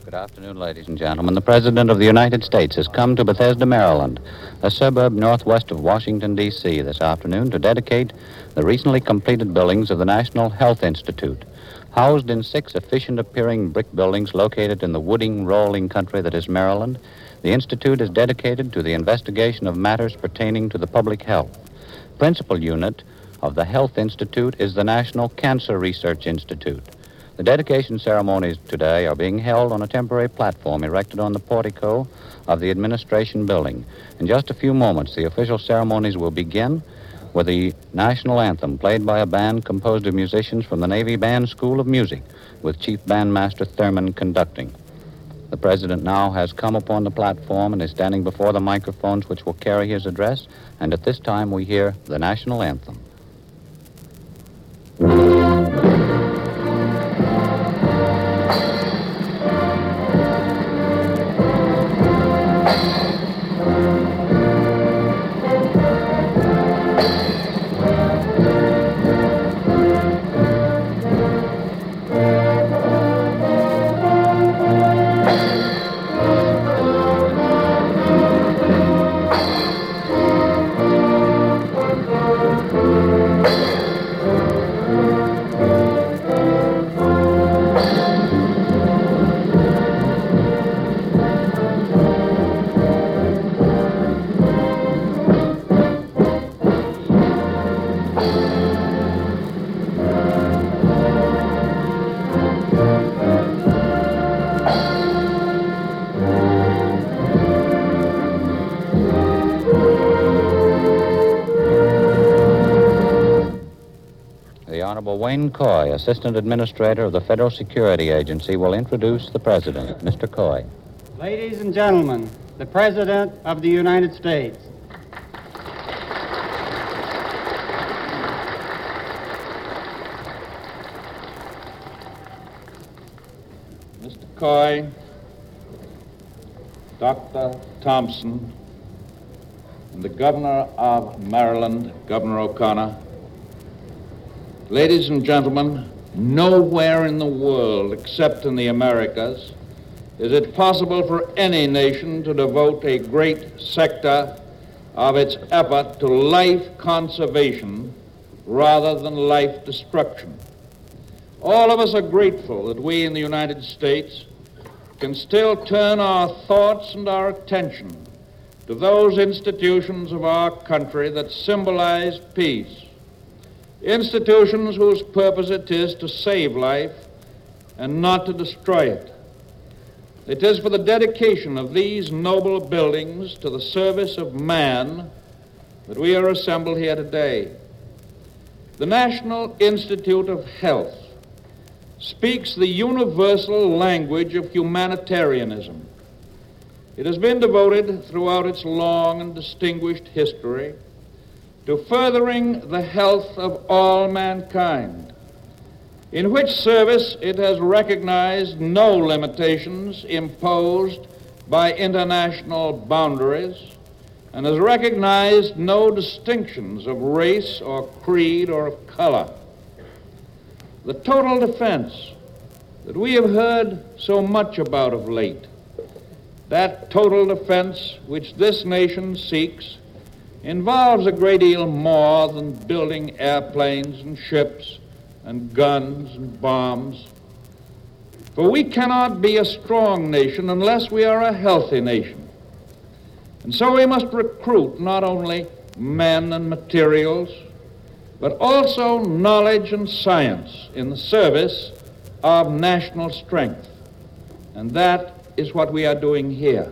Good afternoon, ladies and gentlemen. The President of the United States has come to Bethesda, Maryland, a suburb northwest of Washington, D.C., this afternoon to dedicate the recently completed buildings of the National Health Institute. Housed in 6 efficient-appearing brick buildings located in the wooding, rolling country that is Maryland, the Institute is dedicated to the investigation of matters pertaining to the public health. Principal unit of the Health Institute is the National Cancer Research Institute. The dedication ceremonies today are being held on a temporary platform erected on the portico of the administration building. In just a few moments, the official ceremonies will begin with the national anthem played by a band composed of musicians from the Navy Band School of Music, with Chief Bandmaster Thurman conducting. The President now has come upon the platform and is standing before the microphones which will carry his address, and at this time we hear the national anthem. Wayne Coy, Assistant Administrator of the Federal Security Agency, will introduce the President. Mr. Coy. Ladies and gentlemen, the President of the United States. Mr. Coy, Dr. Thompson, and the Governor of Maryland, Governor O'Connor. Ladies and gentlemen, nowhere in the world except in the Americas is it possible for any nation to devote a great sector of its effort to life conservation rather than life destruction. All of us are grateful that we in the United States can still turn our thoughts and our attention to those institutions of our country that symbolize peace. Institutions whose purpose it is to save life and not to destroy it. It is for the dedication of these noble buildings to the service of man that we are assembled here today. The National Institute of Health speaks the universal language of humanitarianism. It has been devoted throughout its long and distinguished history to furthering the health of all mankind, in which service it has recognized no limitations imposed by international boundaries and has recognized no distinctions of race or creed or of color. The total defense that we have heard so much about of late, that total defense which this nation seeks, involves a great deal more than building airplanes and ships and guns and bombs. For we cannot be a strong nation unless we are a healthy nation. And so we must recruit not only men and materials, but also knowledge and science in the service of national strength. And that is what we are doing here.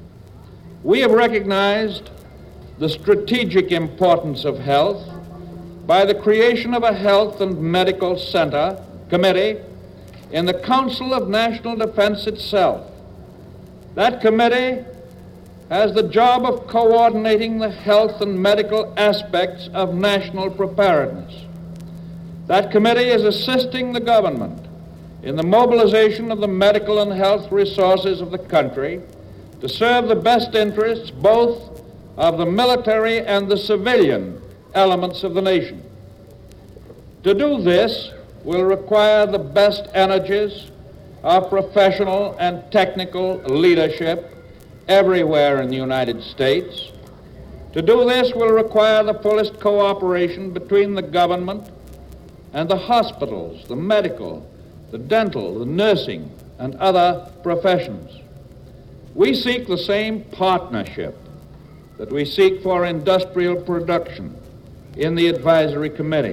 We have recognized the strategic importance of health by the creation of a Health and Medical Center Committee in the Council of National Defense itself. That committee has the job of coordinating the health and medical aspects of national preparedness. That committee is assisting the government in the mobilization of the medical and health resources of the country to serve the best interests both of the military and the civilian elements of the nation. To do this will require the best energies of professional and technical leadership everywhere in the United States. To do this will require the fullest cooperation between the government and the hospitals, the medical, the dental, the nursing, and other professions. We seek the same partnership that we seek for industrial production in the advisory committee.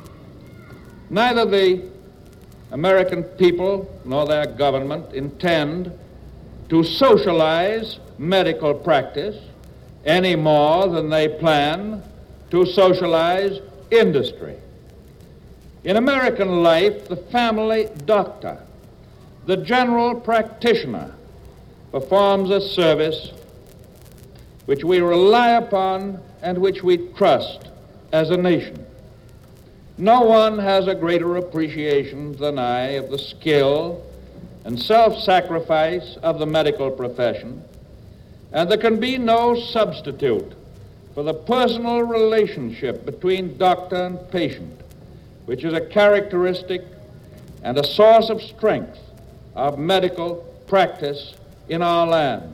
Neither the American people nor their government intend to socialize medical practice any more than they plan to socialize industry. In American life, the family doctor, the general practitioner, performs a service which we rely upon and which we trust as a nation. No one has a greater appreciation than I of the skill and self-sacrifice of the medical profession, and there can be no substitute for the personal relationship between doctor and patient, which is a characteristic and a source of strength of medical practice in our land.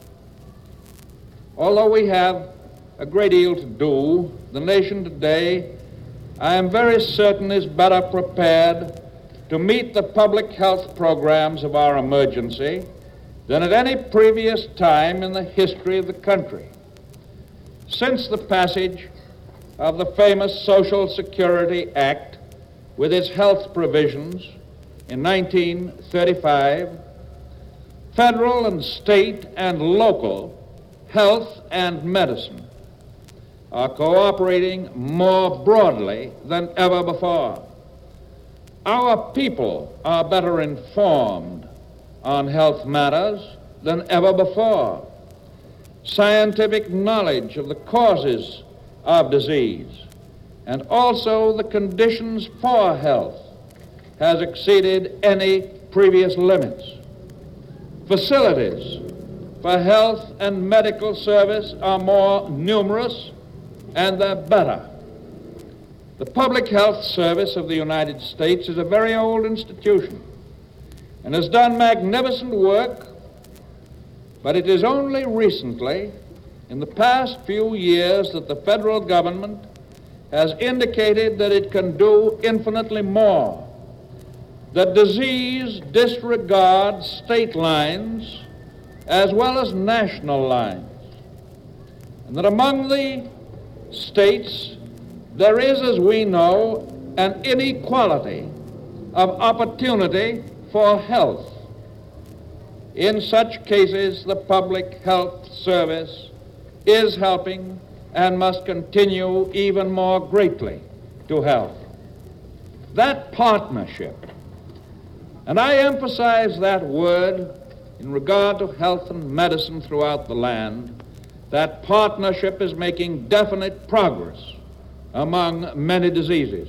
Although we have a great deal to do, the nation today, I am very certain, is better prepared to meet the public health programs of our emergency than at any previous time in the history of the country. Since the passage of the famous Social Security Act with its health provisions in 1935, federal and state and local health and medicine are cooperating more broadly than ever before. Our people are better informed on health matters than ever before. Scientific knowledge of the causes of disease and also the conditions for health has exceeded any previous limits. Facilities for health and medical service are more numerous and they're better. The Public Health Service of the United States is a very old institution and has done magnificent work, but it is only recently, in the past few years, that the federal government has indicated that it can do infinitely more, that disease disregards state lines as well as national lines, and that among the states there is, as we know, an inequality of opportunity for health. In such cases, the Public Health Service is helping and must continue even more greatly to help. That partnership, and I emphasize that word in regard to health and medicine throughout the land, that partnership is making definite progress among many diseases.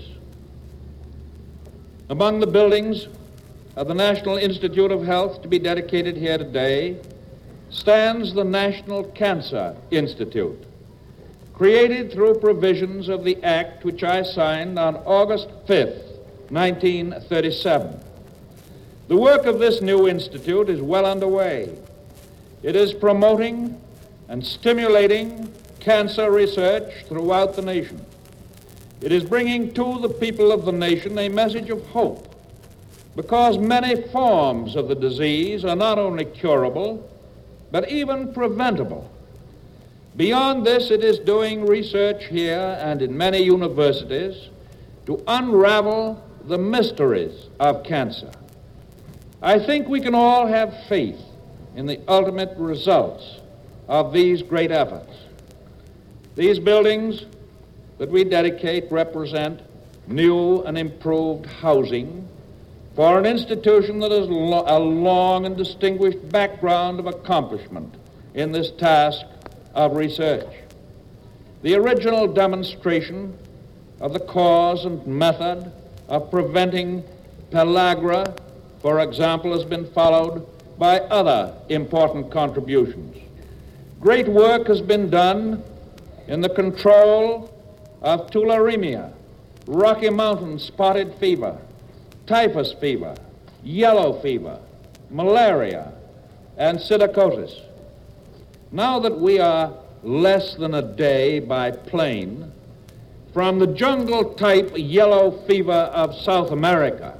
Among the buildings of the National Institute of Health to be dedicated here today stands the National Cancer Institute, created through provisions of the act which I signed on August 5th, 1937. The work of this new institute is well underway. It is promoting and stimulating cancer research throughout the nation. It is bringing to the people of the nation a message of hope, because many forms of the disease are not only curable, but even preventable. Beyond this, it is doing research here and in many universities to unravel the mysteries of cancer. I think we can all have faith in the ultimate results of these great efforts. These buildings that we dedicate represent new and improved housing for an institution that has a long and distinguished background of accomplishment in this task of research. The original demonstration of the cause and method of preventing pellagra, for example, has been followed by other important contributions. Great work has been done in the control of tularemia, Rocky Mountain spotted fever, typhus fever, yellow fever, malaria, and psittacosis. Now that we are less than a day by plane from the jungle-type yellow fever of South America,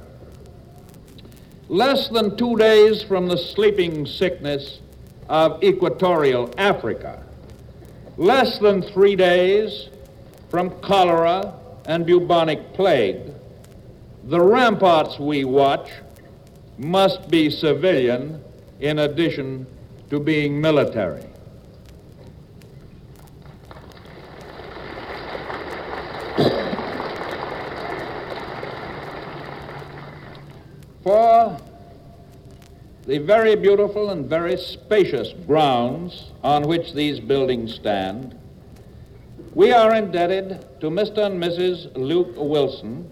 less than 2 days from the sleeping sickness of equatorial Africa, less than 3 days from cholera and bubonic plague, the ramparts we watch must be civilian in addition to being military. For the very beautiful and very spacious grounds on which these buildings stand, we are indebted to Mr. and Mrs. Luke Wilson,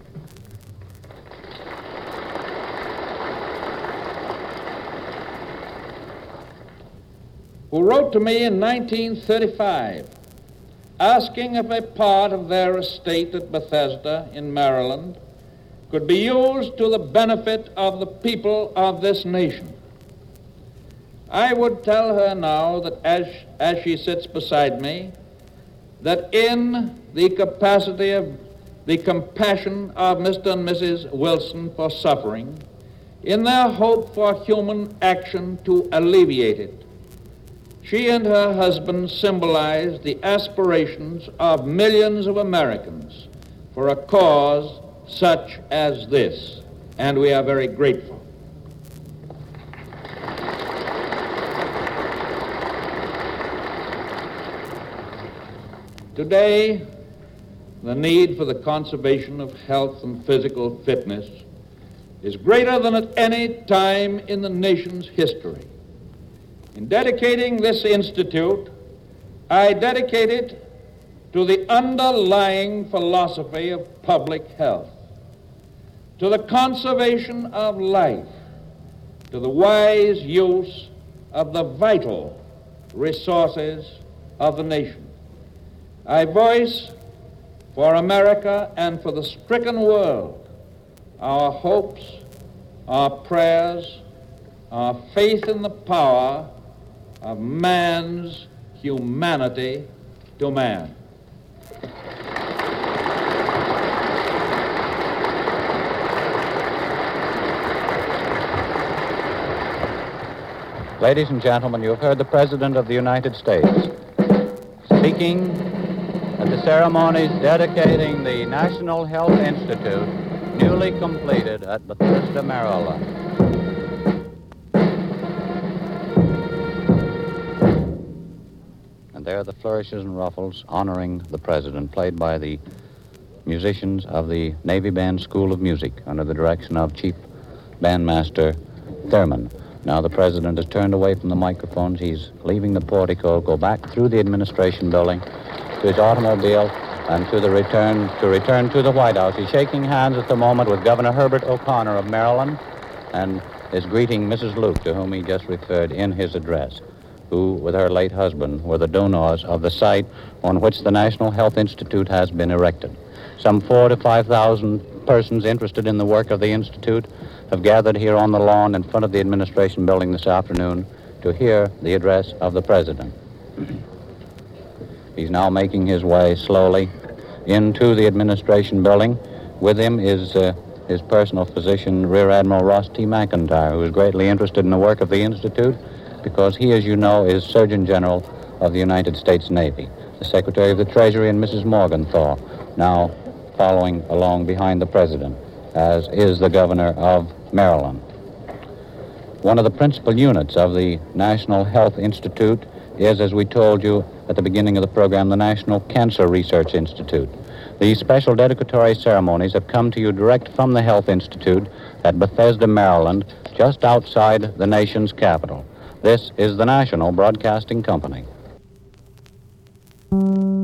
who wrote to me in 1935 asking if a part of their estate at Bethesda in Maryland could be used to the benefit of the people of this nation. I would tell her now that as she sits beside me, that in the capacity of the compassion of Mr. and Mrs. Wilson for suffering, in their hope for human action to alleviate it, she and her husband symbolize the aspirations of millions of Americans for a cause such as this, and we are very grateful. Today, the need for the conservation of health and physical fitness is greater than at any time in the nation's history. In dedicating this institute, I dedicate it to the underlying philosophy of public health, to the conservation of life, to the wise use of the vital resources of the nation. I voice for America and for the stricken world our hopes, our prayers, our faith in the power of man's humanity to man. Ladies and gentlemen, you have heard the President of the United States speaking at the ceremonies dedicating the National Health Institute, newly completed at Bethesda, Maryland. And there are the flourishes and ruffles honoring the President, played by the musicians of the Navy Band School of Music under the direction of Chief Bandmaster Thurman. Now the President has turned away from the microphones. He's leaving the portico, go back through the administration building to his automobile and to return to the White House. He's shaking hands at the moment with Governor Herbert O'Connor of Maryland and is greeting Mrs. Luke, to whom he just referred in his address, who, with her late husband, were the donors of the site on which the National Health Institute has been erected. Some 4,000 to 5,000 persons interested in the work of the Institute have gathered here on the lawn in front of the administration building this afternoon to hear the address of the President. He's now making his way slowly into the administration building. With him is his personal physician, Rear Admiral Ross T. McIntyre, who is greatly interested in the work of the Institute because he, as you know, is Surgeon General of the United States Navy. The Secretary of the Treasury and Mrs. Morgenthau now following along behind the President, as is the Governor of Maryland. One of the principal units of the National Health Institute is, as we told you at the beginning of the program, the National Cancer Research Institute. These special dedicatory ceremonies have come to you direct from the Health Institute at Bethesda, Maryland, just outside the nation's capital. This is the National Broadcasting Company.